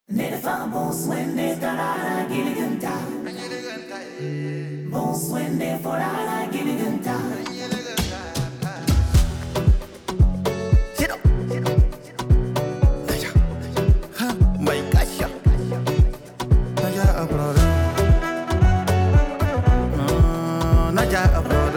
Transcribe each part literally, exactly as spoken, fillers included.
Never bonsoirne tarara giliganta. Bonsoirne forara giliganta. Sit up. Naja. Ha, my gosh. Naja abroad. No, naja abroad.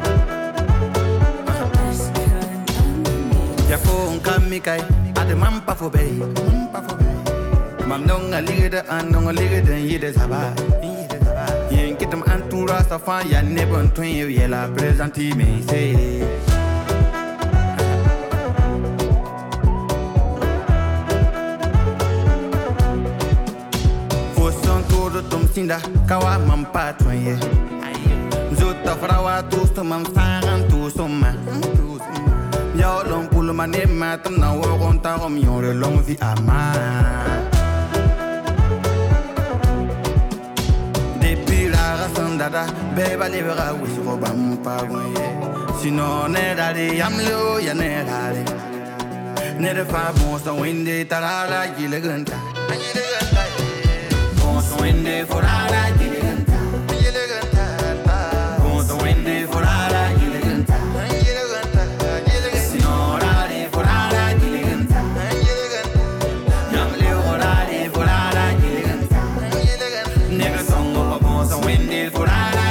Ya phone kam mi kai. Ade mam pa fo bay. Pa fo bay. Mam nong a liga an nong a liga den yide zaba. Yen kitam antu rasta fa ya nebon twin ye la presenti me say. Fo son todo tum sinda kawa mam pa twin ye. Zota frawa tu sto mam sangan tu soma. Yo long pull my name matam na wo kon ta om yore long vi ama. Dada, beba libera wisi ko bam pa gonye. Sino ne dadi yam lo ya ne dadi. Ne de fa bon so winde tarara gile ganta. Gile ganta. Bon so winde forara gile ganta. Gile ganta. Bon so winde forara gile ganta. Gile ganta. Gile ganta. Sino dadi forara gile ganta. Gile ganta. Yam lo forara forara gile ganta. Gile ganta. Ne de songo bon so winde forara.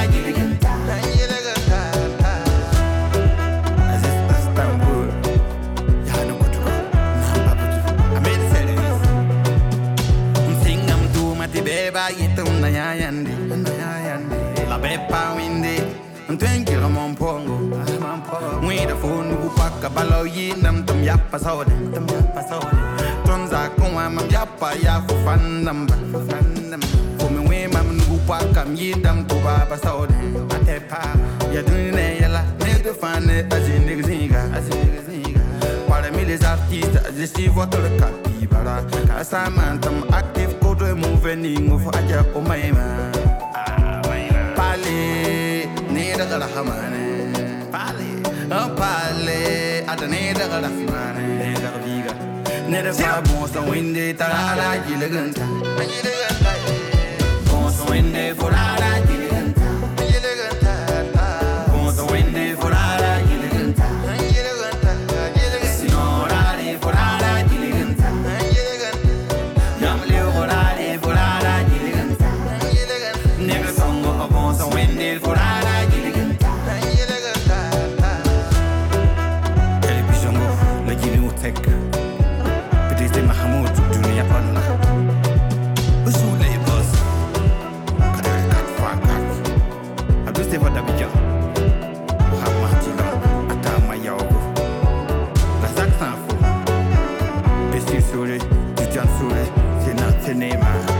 Beba yitum na yayandi, na yayandi. La bepa windi, ntwenki ramon pongo. Mwi da phone gu paka balo yinam tum yappa sawde, tum yappa sawde. Tonza kuma mam yappa ya fu fandam, fu fandam. Fumi we mam gu paka yidam tu baba sawde. Atepa ya dunne yala, ne de fane azinde zinga, azinde zinga. Para mí les artistes, je suis votre capybara. Casamantam active. Moving of Aja Omaima. Pale, neither the Hamane. Pale, a pale, at the neither the Fimane. Neither Viga. Neither Fabos, the windy Tarara Gilliganta. Bons windy for Ara Gilliganta. Gilliganta. Bons windy for Ara Gilliganta. Gilliganta. Gilliganta. Sinorari for Ara Gilliganta. Gilliganta. Yam Leo for Ara. Sure, you can't sure, c'est not the name.